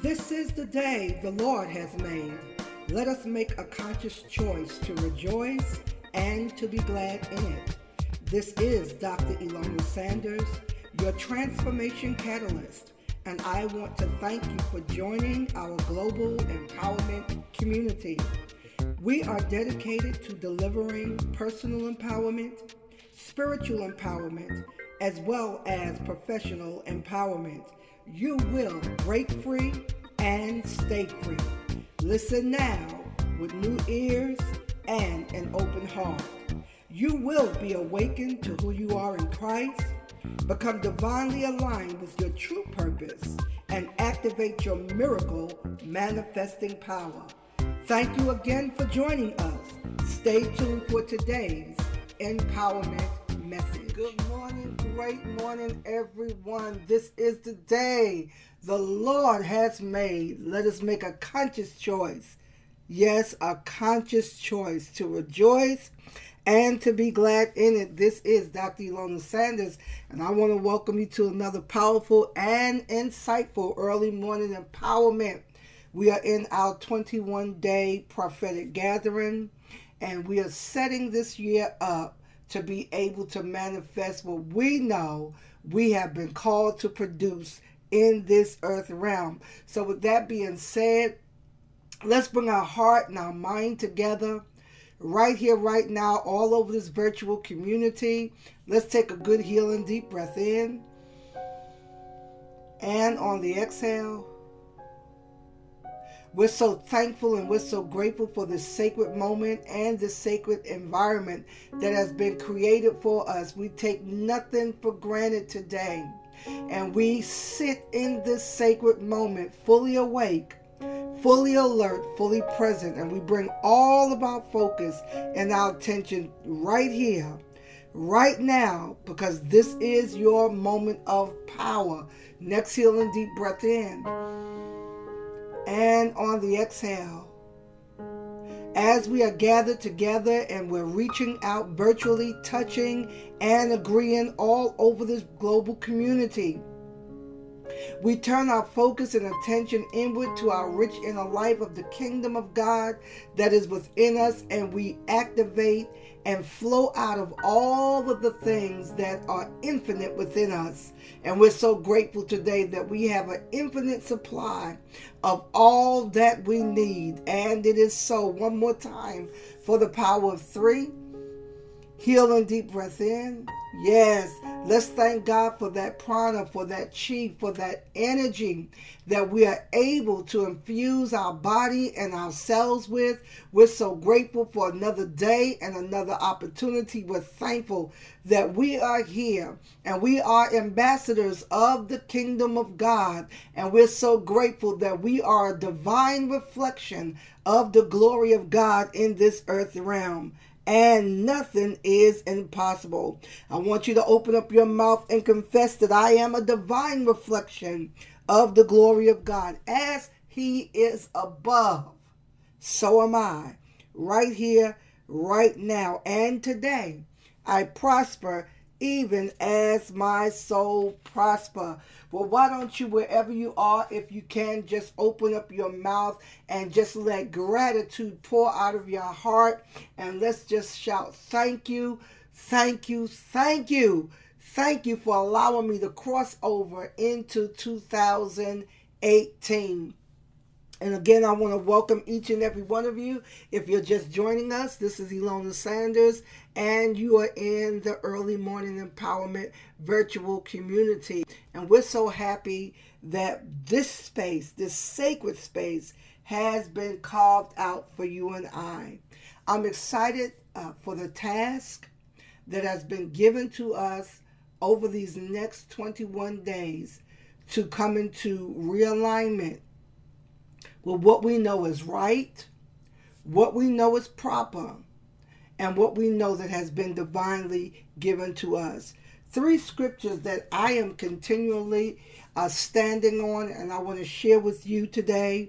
This is the day the Lord has made. Let us make a conscious choice to rejoice and to be glad in it. This is Dr. Ilona Sanders, your transformation catalyst, and I want to thank you for joining our global empowerment community. We are dedicated to delivering personal empowerment, spiritual empowerment, as well as professional empowerment. You will break free and stay free. Listen now with new ears and an open heart. You will be awakened to who you are in Christ, become divinely aligned with your true purpose, and activate your miracle manifesting power. Thank you again for joining us. Stay tuned for today's empowerment message. Good morning, great morning, everyone. This is the day the Lord has made. Let us make a conscious choice. Yes, a conscious choice to rejoice and to be glad in it. This is Dr. Ilona Sanders, and I want to welcome you to another powerful and insightful early morning empowerment. We are in our 21-day prophetic gathering, and we are setting this year up to be able to manifest what we know we have been called to produce in this earth realm. So with that being said, let's bring our heart and our mind together right here, right now, all over this virtual community. Let's take a good healing deep breath in. And on the exhale, we're so thankful and we're so grateful for this sacred moment and this sacred environment that has been created for us. We take nothing for granted today. And we sit in this sacred moment fully awake, fully alert, fully present. And we bring all of our focus and our attention right here, right now, because this is your moment of power. Next healing deep breath in. And on the exhale, as we are gathered together and we're reaching out virtually, touching and agreeing all over this global community, we turn our focus and attention inward to our rich inner life of the kingdom of God that is within us, and we activate and flow out of all of the things that are infinite within us. And we're so grateful today that we have an infinite supply of all that we need. And it is so. One more time for the power of 3. Healing deep breath in. Yes, let's thank God for that prana, for that chi, for that energy that we are able to infuse our body and our cells with. We're so grateful for another day and another opportunity. We're thankful that we are here and we are ambassadors of the kingdom of God. And we're so grateful that we are a divine reflection of the glory of God in this earth realm. And nothing is impossible. I want you to open up your mouth and confess that I am a divine reflection of the glory of God. As He is above, so am I. Right here, right now, and today, I prosper even as my soul prosper. Well, why don't you, wherever you are, if you can, just open up your mouth and just let gratitude pour out of your heart, and let's just shout, thank you, thank you, thank you. Thank you for allowing me to cross over into 2018. And again, I want to welcome each and every one of you. If you're just joining us, this is Ilona Sanders, and you are in the Early Morning Empowerment virtual community. And we're so happy that this space, this sacred space, has been carved out for you and I. I'm excited for the task that has been given to us over these next 21 days to come into realignment with what we know is right, what we know is proper, and what we know that has been divinely given to us. 3 scriptures that I am continually standing on and I want to share with you today.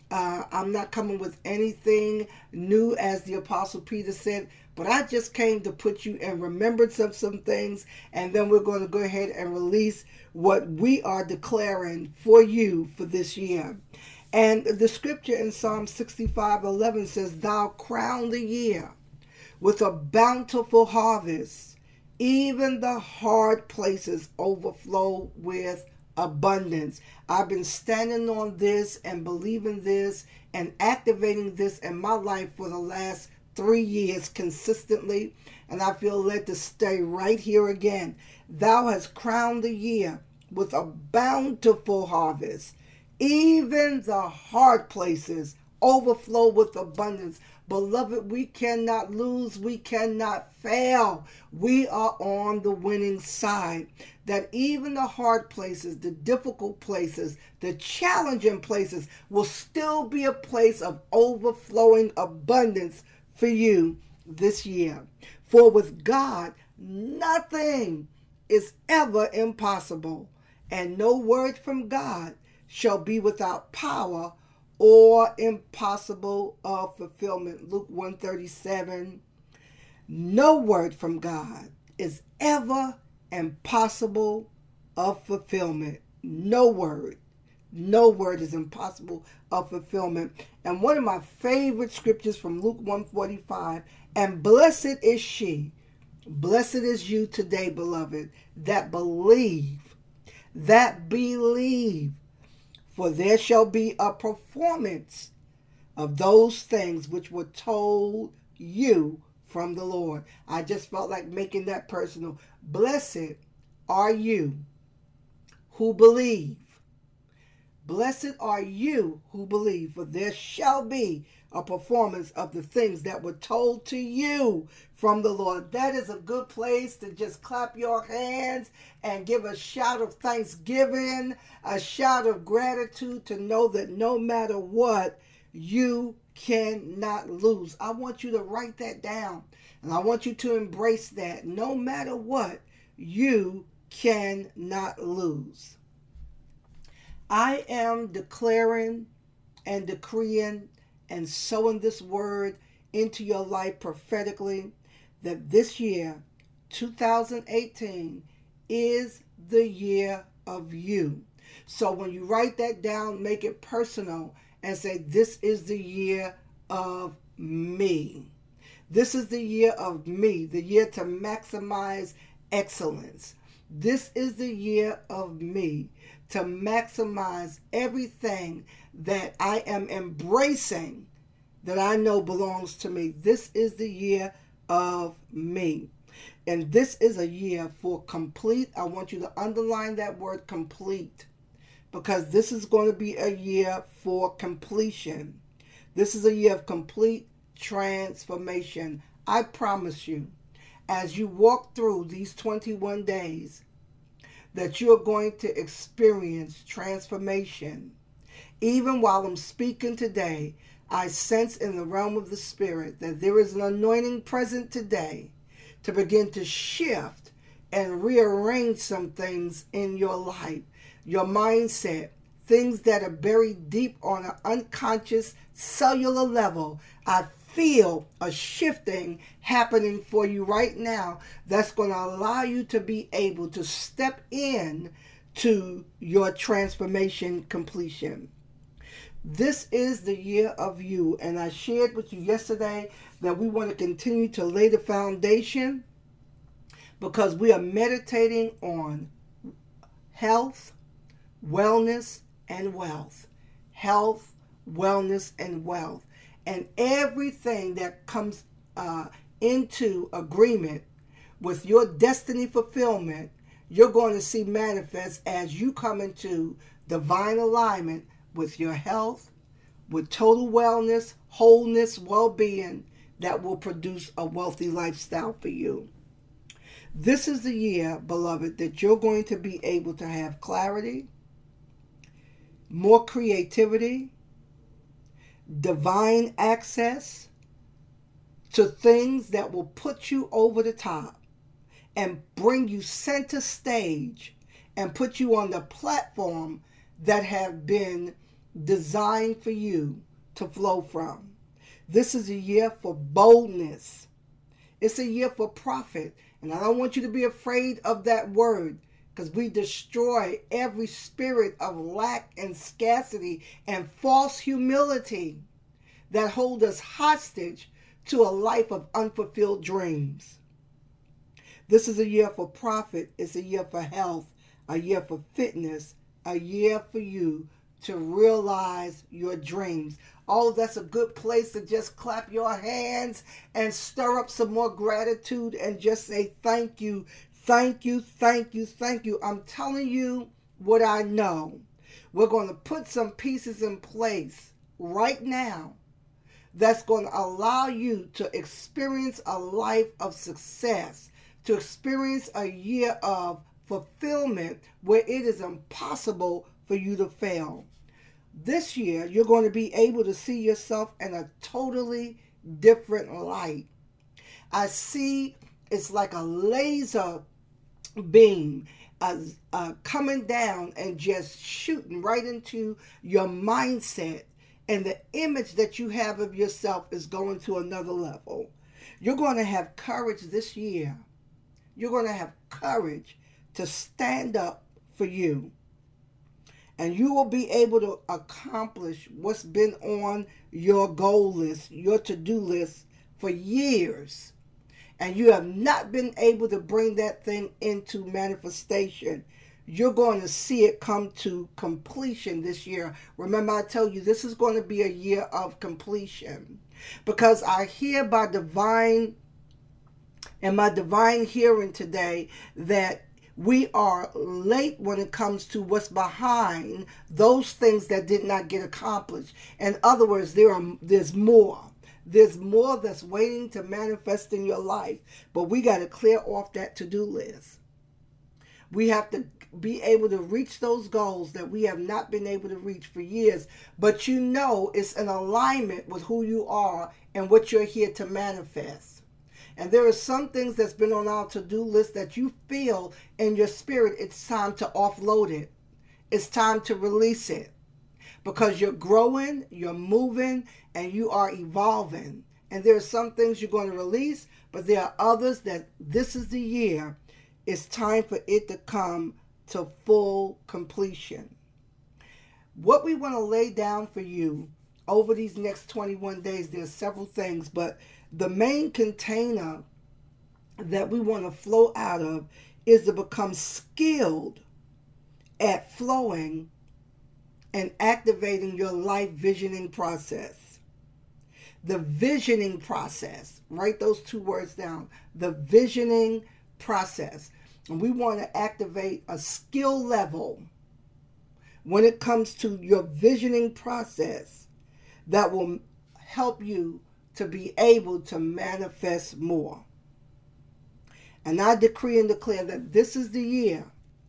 I'm not coming with anything new, as the Apostle Peter said, but I just came to put you in remembrance of some things, and then we're going to go ahead and release what we are declaring for you for this year. And the scripture in Psalm 65:11 says, "Thou crown the year with a bountiful harvest. Even the hard places overflow with abundance." I've been standing on this and believing this and activating this in my life for the last 3 years consistently, and I feel led to stay right here again. Thou hast crowned the year with a bountiful harvest. Even the hard places overflow with abundance. Beloved, we cannot lose. We cannot fail. We are on the winning side. That even the hard places, the difficult places, the challenging places will still be a place of overflowing abundance for you this year. For with God, nothing is ever impossible, and no word from God shall be without power or impossible of fulfillment. Luke 1:37. No word from God is ever impossible of fulfillment. No word is impossible of fulfillment. And one of my favorite scriptures from Luke 1:45, "And blessed is she," blessed is you today, beloved, "that believe, for there shall be a performance of those things which were told you from the Lord." I just felt like making that personal. Blessed are you who believe. Blessed are you who believe, for there shall be a performance of the things that were told to you from the Lord. That is a good place to just clap your hands and give a shout of thanksgiving, a shout of gratitude, to know that no matter what, you cannot lose. I want you to write that down, and I want you to embrace that. No matter what, you cannot lose. I am declaring and decreeing and sowing this word into your life prophetically, that this year, 2018, is the year of you. So when you write that down, make it personal and say, this is the year of me. This is the year of me, the year to maximize excellence. This is the year of me to maximize everything that I am embracing that I know belongs to me. This is the year of me. And this is a year for complete. I want you to underline that word complete, because this is going to be a year for completion. This is a year of complete transformation. I promise you, as you walk through these 21 days, that you're going to experience transformation. Even while I'm speaking today, I sense in the realm of the Spirit that there is an anointing present today to begin to shift and rearrange some things in your life, your mindset, things that are buried deep on an unconscious cellular level. I feel a shifting happening for you right now that's going to allow you to be able to step in to your transformation completion. This is the year of you, and I shared with you yesterday that we want to continue to lay the foundation, because we are meditating on health, wellness, and wealth. Health, wellness, and wealth. And everything that comes into agreement with your destiny fulfillment, you're going to see manifest as you come into divine alignment with your health, with total wellness, wholeness, well-being that will produce a wealthy lifestyle for you. This is the year, beloved, that you're going to be able to have clarity, more creativity, divine access to things that will put you over the top and bring you center stage and put you on the platform that have been designed for you to flow from. This is a year for boldness. It's a year for profit. And I don't want you to be afraid of that word, because we destroy every spirit of lack and scarcity and false humility that hold us hostage to a life of unfulfilled dreams. This is a year for profit. It's a year for health, a year for fitness, a year for you to realize your dreams. Oh, that's a good place to just clap your hands and stir up some more gratitude and just say thank you, thank you, thank you, thank you. I'm telling you what I know. We're going to put some pieces in place right now that's going to allow you to experience a life of success, to experience a year of fulfillment where it is impossible for you to fail. This year, you're going to be able to see yourself in a totally different light. I see it's like a laser beam coming down and just shooting right into your mindset. And the image that you have of yourself is going to another level. You're going to have courage this year. You're going to have courage to stand up for you. And you will be able to accomplish what's been on your goal list, your to-do list for years. And you have not been able to bring that thing into manifestation. You're going to see it come to completion this year. Remember, I told you this is going to be a year of completion. Because I hear by my divine hearing today that we are late when it comes to what's behind those things that did not get accomplished. In other words, there's more. There's more that's waiting to manifest in your life. But we got to clear off that to-do list. We have to be able to reach those goals that we have not been able to reach for years. But you know it's in alignment with who you are and what you're here to manifest. And there are some things that's been on our to-do list that you feel in your spirit it's time to offload it. It's time to release it. Because you're growing, you're moving, and you are evolving. And there are some things you're going to release, but there are others that this is the year. It's time for it to come to full completion. What we want to lay down for you over these next 21 days, there's several things, but the main container that we want to flow out of is to become skilled at flowing and activating your life visioning process. The visioning process. Write those two words down. The visioning process. And we want to activate a skill level when it comes to your visioning process that will help you to be able to manifest more. And I decree and declare that this is the year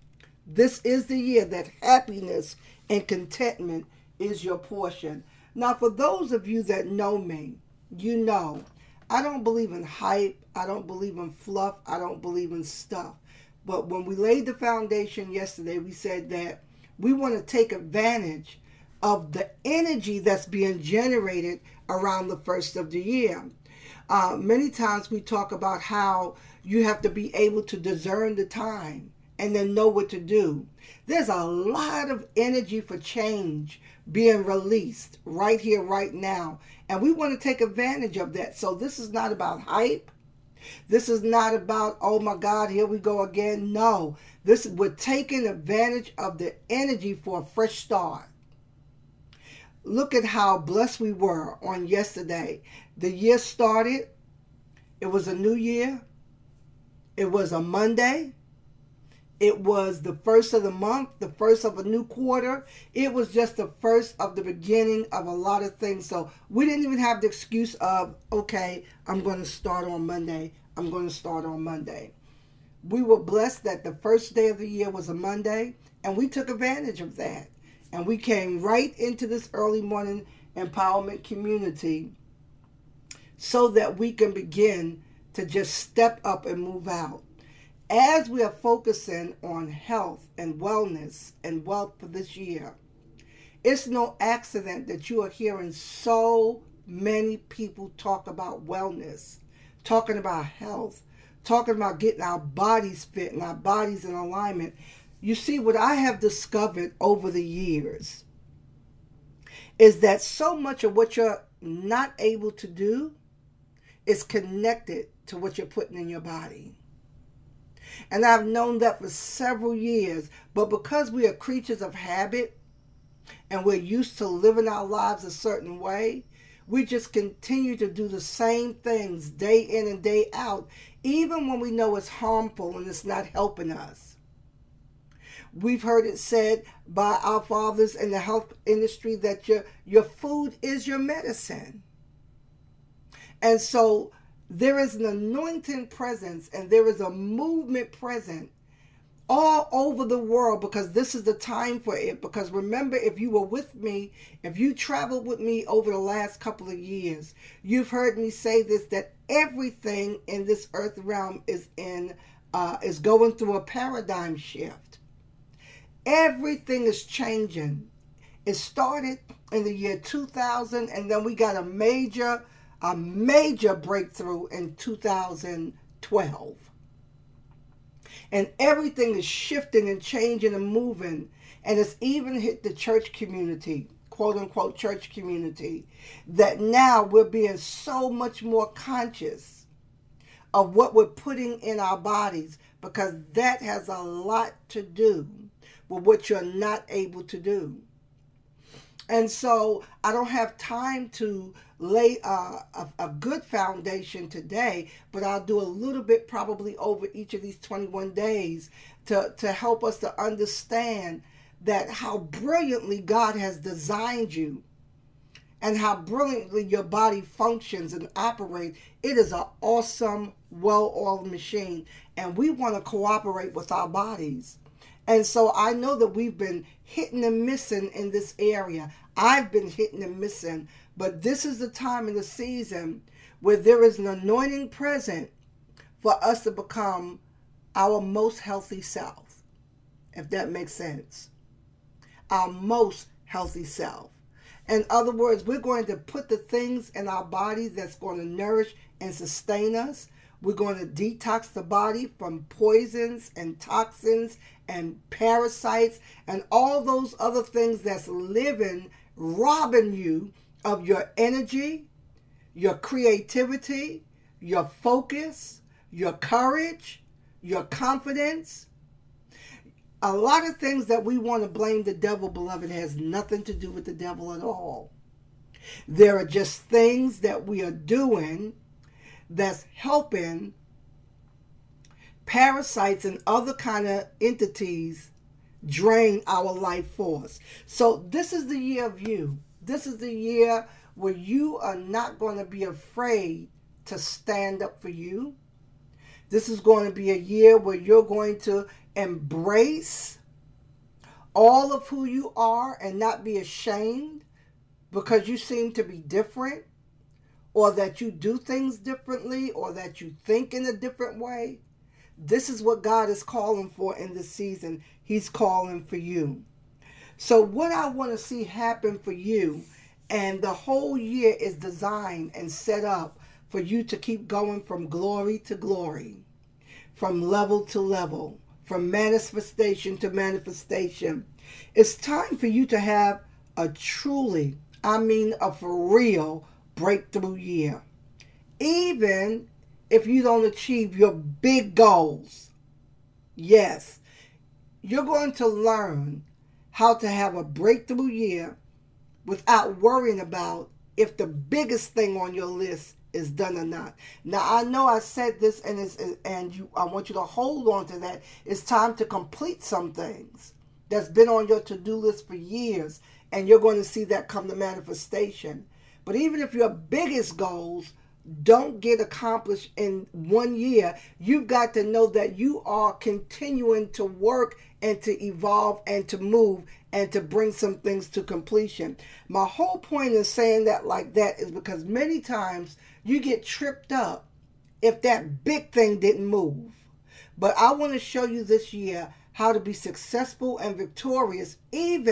that happiness and contentment is your portion. Now, for those of you that know me, you know I don't believe in hype. I don't believe in fluff. I don't believe in stuff. But when we laid the foundation yesterday, we said that we want to take advantage of the energy that's being generated around the first of the year. Many times we talk about how you have to be able to discern the time and then know what to do. There's a lot of energy for change being released right here, right now. And we want to take advantage of that. So this is not about hype. This is not about, oh my God, here we go again. No, we're taking advantage of the energy for a fresh start. Look at how blessed we were on yesterday. The year started. It was a new year. It was a Monday. It was the first of the month, the first of a new quarter. It was just the first of the beginning of a lot of things. So we didn't even have the excuse of, okay, I'm going to start on Monday. I'm going to start on Monday. We were blessed that the first day of the year was a Monday, and we took advantage of that. And we came right into this early morning empowerment community so that we can begin to just step up and move out. As we are focusing on health and wellness and wealth for this year, It's no accident that you are hearing so many people talk about wellness, talking about health, talking about getting our bodies fit and our bodies in alignment. You see, what I have discovered over the years is that so much of what you're not able to do is connected to what you're putting in your body. And I've known that for several years, but because we are creatures of habit and we're used to living our lives a certain way, we just continue to do the same things day in and day out, even when we know it's harmful and it's not helping us. We've heard it said by our fathers in the health industry that your food is your medicine. And so there is an anointing presence and there is a movement present all over the world, because this is the time for it. Because remember, if you were with me, if you traveled with me over the last couple of years, you've heard me say this, that everything in this earth realm is going through a paradigm shift. Everything is changing. It started in the year 2000, and then we got a major breakthrough in 2012. And everything is shifting and changing and moving. And it's even hit the church community, quote unquote church community, that now we're being so much more conscious of what we're putting in our bodies, because that has a lot to do with what you're not able to do. And so I don't have time to lay a good foundation today, but I'll do a little bit probably over each of these 21 days to help us to understand that how brilliantly God has designed you and how brilliantly your body functions and operates. It is an awesome, well-oiled machine, and we want to cooperate with our bodies. And so I know that we've been hitting and missing in this area. I've been hitting and missing, but this is the time in the season where there is an anointing present for us to become our most healthy self, if that makes sense. Our most healthy self. In other words, we're going to put the things in our body that's going to nourish and sustain us. We're going to detox the body from poisons and toxins and parasites and all those other things that's living, robbing you of your energy, your creativity, your focus, your courage, your confidence. A lot of things that we want to blame the devil, beloved, has nothing to do with the devil at all. There are just things that we are doing that's helping parasites and other kind of entities drain our life force. So this is the year of you. This is the year where you are not going to be afraid to stand up for you. This is going to be a year where you're going to embrace all of who you are and not be ashamed because you seem to be different, or that you do things differently, or that you think in a different way. This is what God is calling for in this season. He's calling for you. So what I want to see happen for you, and the whole year is designed and set up for you to keep going from glory to glory, from level to level, from manifestation to manifestation. It's time for you to have a truly, a for real breakthrough year. Even if you don't achieve your big goals, yes, you're going to learn how to have a breakthrough year without worrying about if the biggest thing on your list is done or not. Now, I know I said this, I want you to hold on to that. It's time to complete some things that's been on your to-do list for years, and you're going to see that come to manifestation. But even if your biggest goals don't get accomplished in 1 year, you've got to know that you are continuing to work and to evolve and to move and to bring some things to completion. My whole point in saying that like that is because many times you get tripped up if that big thing didn't move. But I want to show you this year how to be successful and victorious even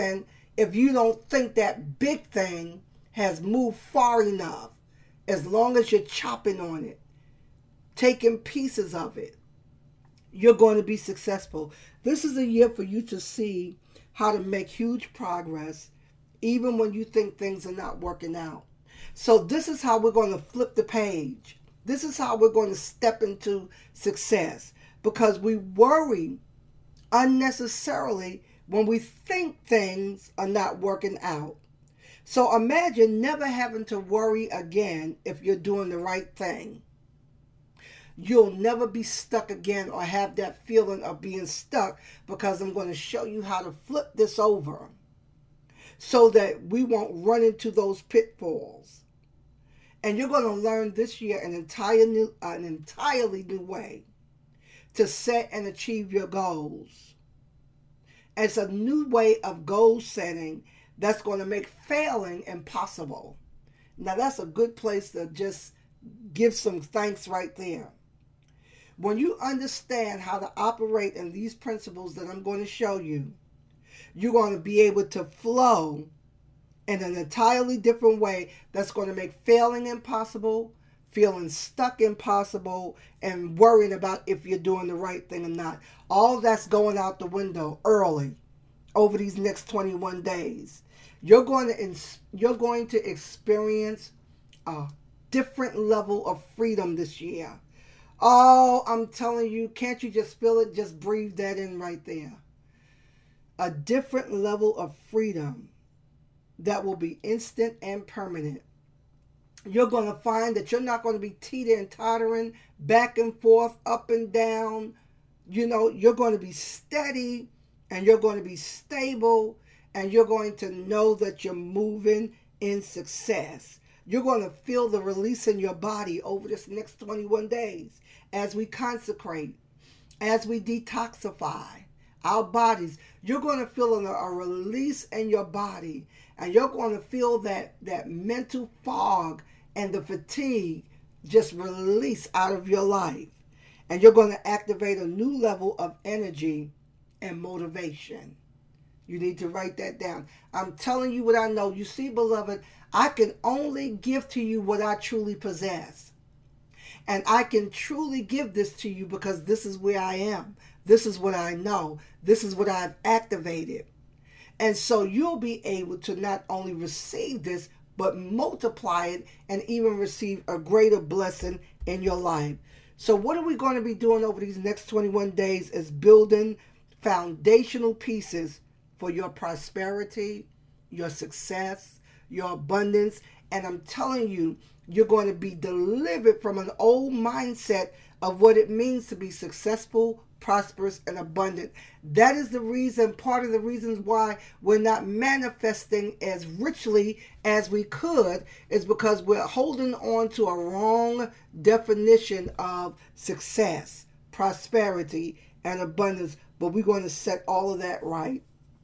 if you don't think that big thing has moved far enough. As long as you're chopping on it, taking pieces of it, you're going to be successful. This is a year for you to see how to make huge progress even when you think things are not working out. So this is how we're going to flip the page. This is how we're going to step into success, because we worry unnecessarily when we think things are not working out. So imagine never having to worry again if you're doing the right thing. You'll never be stuck again or have that feeling of being stuck, because I'm going to show you how to flip this over so that we won't run into those pitfalls. And you're going to learn this year an entirely new way to set and achieve your goals. It's a new way of goal setting that's going to make failing impossible. Now that's a good place to just give some thanks right there. When you understand how to operate in these principles that I'm going to show you, you're going to be able to flow in an entirely different way that's going to make failing impossible, feeling stuck impossible, and worrying about if you're doing the right thing or not. All that's going out the window early over these next 21 days. You're going to experience a different level of freedom this year. Oh, I'm telling you, can't you just feel it? Just breathe that in right there. A different level of freedom that will be instant and permanent. You're going to find that you're not going to be teeter and tottering back and forth, up and down. You're going to be steady, and you're going to be stable, and you're going to know that you're moving in success. You're going to feel the release in your body over this next 21 days as we consecrate, as we detoxify our bodies. You're going to feel a release in your body, and you're going to feel that mental fog and the fatigue just release out of your life. And you're going to activate a new level of energy and motivation. You need to write that down. I'm telling you what I know. You see, beloved, I can only give to you what I truly possess. And I can truly give this to you because this is where I am. This is what I know. This is what I've activated. And so you'll be able to not only receive this, but multiply it and even receive a greater blessing in your life. So what are we going to be doing over these next 21 days is building foundational pieces for your prosperity, your success, your abundance. And I'm telling you, you're going to be delivered from an old mindset of what it means to be successful, prosperous, and abundant. That is the reason, part of the reasons why we're not manifesting as richly as we could, is because we're holding on to a wrong definition of success, prosperity, and abundance. But we're going to set all of that right.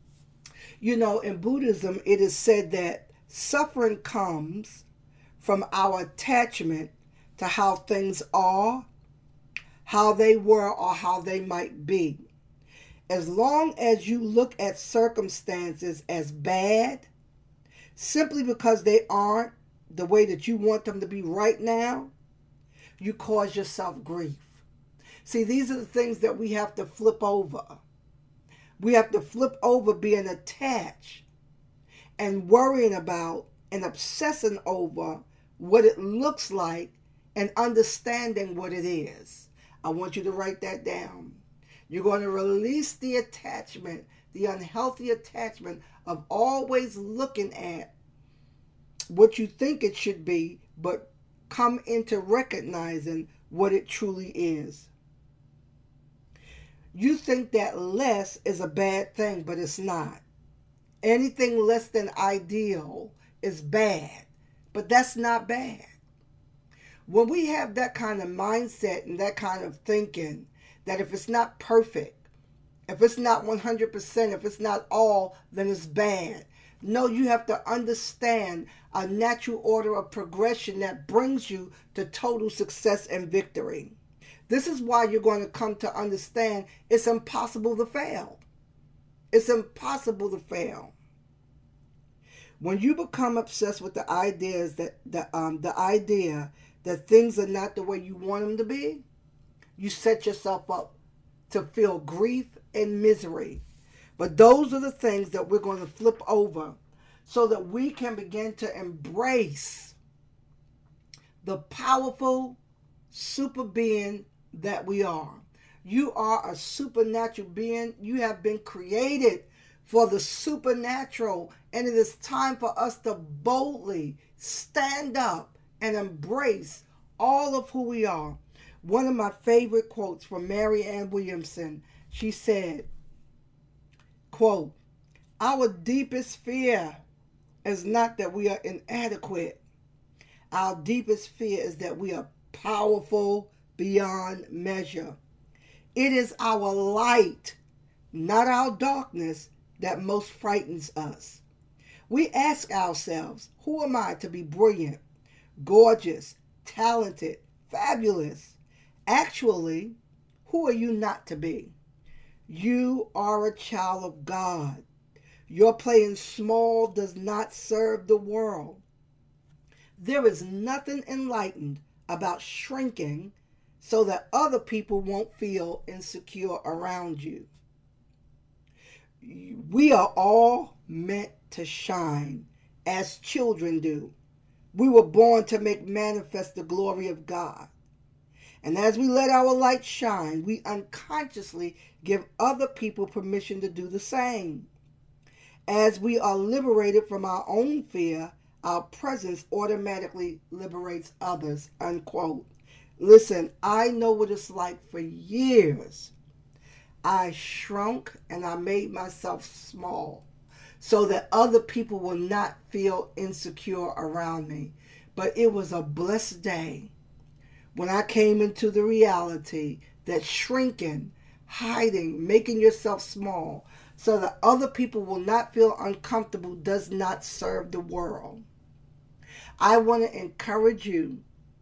In Buddhism, it is said that suffering comes from our attachment to how things are, how they were, or how they might be. As long as you look at circumstances as bad, simply because they aren't the way that you want them to be right now, you cause yourself grief. See, these are the things that we have to flip over. We have to flip over being attached and worrying about and obsessing over what it looks like and understanding what it is. I want you to write that down. You're going to release the attachment, the unhealthy attachment of always looking at what you think it should be, but come into recognizing what it truly is. You think that less is a bad thing, but it's not. Anything less than ideal is bad, but that's not bad. When we have that kind of mindset and that kind of thinking, that if it's not perfect, if it's not 100%, if it's not all, then it's bad. No, you have to understand a natural order of progression that brings you to total success and victory. This is why you're going to come to understand it's impossible to fail. It's impossible to fail. When you become obsessed with the ideas that the idea that things are not the way you want them to be, you set yourself up to feel grief and misery. But those are the things that we're going to flip over so that we can begin to embrace the powerful super being that we are. You are a supernatural being. You have been created for the supernatural, and it is time for us to boldly stand up and embrace all of who we are. One of my favorite quotes from Marianne Williamson, she said, quote, "Our deepest fear is not that we are inadequate. Our deepest fear is that we are powerful beyond measure. It is our light, not our darkness, that most frightens us. We ask ourselves, who am I to be brilliant, gorgeous, talented, fabulous? Actually, who are you not to be? You are a child of God. Your playing small does not serve the world. There is nothing enlightened about shrinking so that other people won't feel insecure around you. We are all meant to shine as children do. We were born to make manifest the glory of God. And as we let our light shine, we unconsciously give other people permission to do the same. As we are liberated from our own fear, our presence automatically liberates others," unquote. Listen, I know what it's like. For years, I shrunk and I made myself small so that other people will not feel insecure around me. But it was a blessed day when I came into the reality that shrinking, hiding, making yourself small so that other people will not feel uncomfortable does not serve the world. I want to encourage you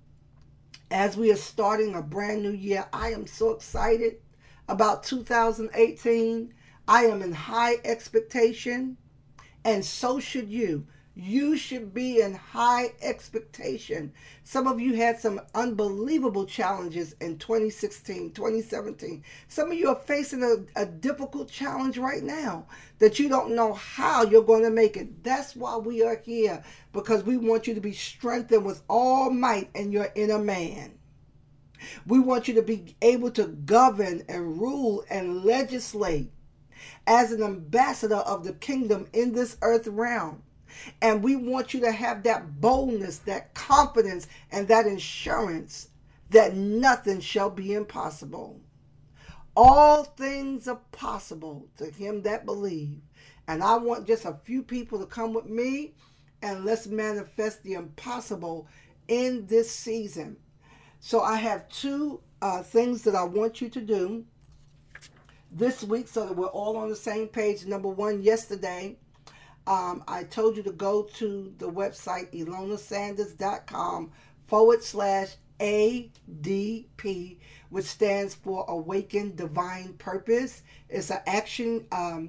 as we are starting a brand new year. I am so excited about 2018. I am in high expectation, and so should you. You should be in high expectation. Some of you had some unbelievable challenges in 2016, 2017. Some of you are facing a difficult challenge right now that you don't know how you're going to make it. That's why we are here, because we want you to be strengthened with all might in your inner man. We want you to be able to govern and rule and legislate as an ambassador of the kingdom in this earth realm. And we want you to have that boldness, that confidence, and that assurance that nothing shall be impossible. All things are possible to him that believe. And I want just a few people to come with me, and let's manifest the impossible in this season. So I have two things that I want you to do this week so that we're all on the same page. Number one, yesterday, I told you to go to the website ElonaSanders.com/ADP, which stands for Awaken Divine Purpose. It's an action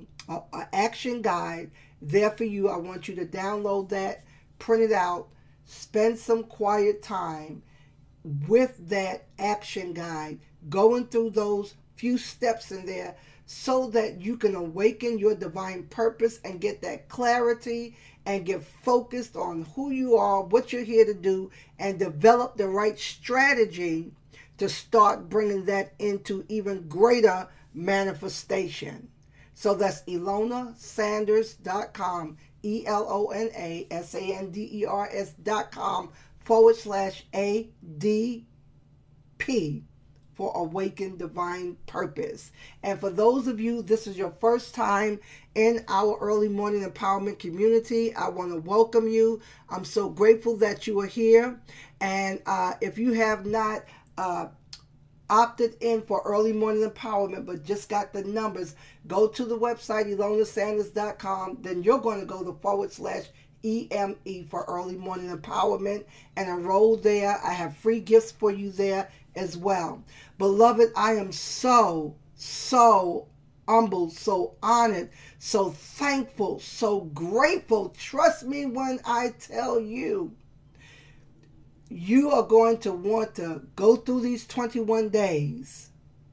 guide there for you. I want you to download that, print it out, spend some quiet time with that action guide, going through those few steps in there so that you can awaken your divine purpose and get that clarity and get focused on who you are, what you're here to do, and develop the right strategy to start bringing that into even greater manifestation. So that's ElonaSanders.com, ElonaSanders.com/ADP for Awaken Divine Purpose. And for those of you, this is your first time in our early morning empowerment community, I want to welcome you. I'm so grateful that you are here. And if you have not opted in for early morning empowerment but just got the numbers, go to the website ElonaSanders.com. Then you're going to go to /EME for early morning empowerment and enroll there. I have free gifts for you there as well. Beloved, I am so humbled, so honored, so thankful, so grateful. Trust me when I tell you, you are going to want to go through these 21 days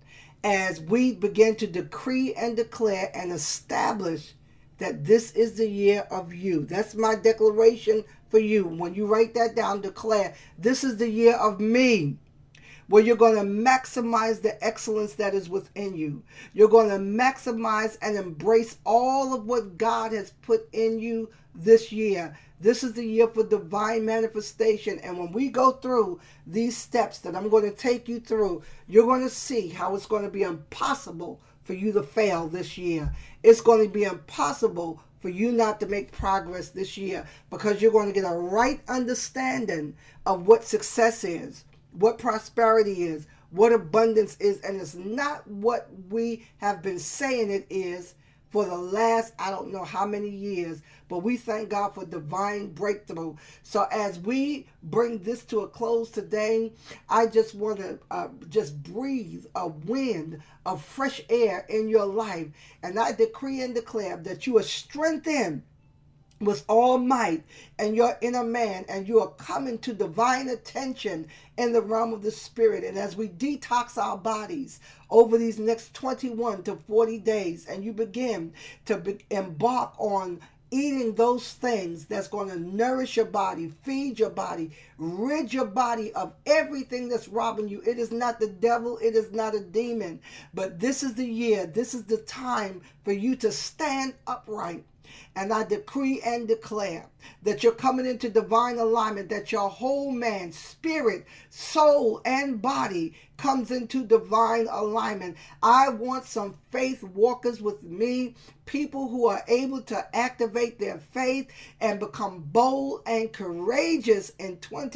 as we begin to decree and declare and establish that this is the year of you. That's my declaration for you. When you write that down, declare, this is the year of me, where you're going to maximize the excellence that is within you. You're going to maximize and embrace all of what God has put in you this year. This is the year for divine manifestation. And when we go through these steps that I'm going to take you through, you're going to see how it's going to be impossible for you to fail this year. It's going to be impossible for you not to make progress this year, because you're going to get a right understanding of what success is, what prosperity is, what abundance is. And it's not what we have been saying it is for the last, I don't know how many years, but we thank God for divine breakthrough. So as we bring this to a close today, I just want to just breathe a wind of fresh air in your life. And I decree and declare that you are strengthened with all might and your inner man, and you are coming to divine attention in the realm of the spirit. And as we detox our bodies over these next 21 to 40 days, and you begin to embark on eating those things that's going to nourish your body, feed your body, rid your body of everything that's robbing you. It is not the devil, it is not a demon, but this is the year, this is the time for you to stand upright. And I decree and declare that you're coming into divine alignment, that your whole man, spirit, soul, and body comes into divine alignment. I want some faith walkers with me, people who are able to activate their faith and become bold and courageous in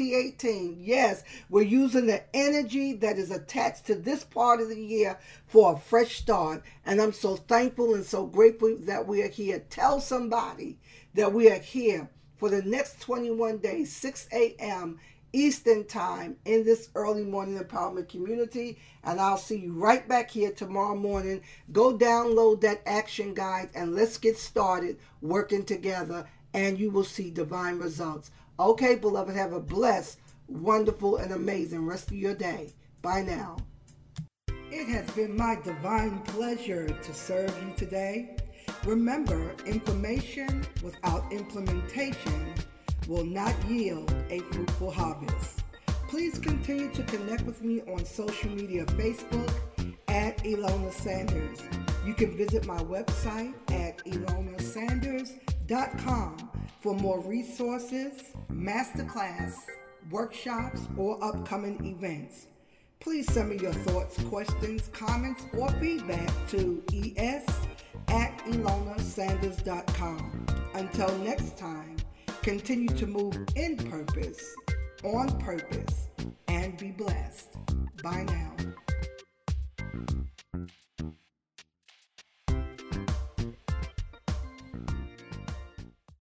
2018. Yes, we're using the energy that is attached to this part of the year for a fresh start. And I'm so thankful and so grateful that we are here. Tell somebody that we are here for the next 21 days, 6 a.m. Eastern Time, in this early morning empowerment community. And I'll see you right back here tomorrow morning. Go download that action guide and let's get started working together, and you will see divine results. Okay, beloved, have a blessed, wonderful, and amazing rest of your day. Bye now. It has been my divine pleasure to serve you today. Remember, information without implementation will not yield a fruitful harvest. Please continue to connect with me on social media, Facebook at Ilona Sanders. You can visit my website at ilonasanders.com for more resources, masterclass, workshops, or upcoming events. Please send me your thoughts, questions, comments, or feedback to es@ilonasanders.com. Until next time, continue to move in purpose, on purpose, and be blessed. Bye now.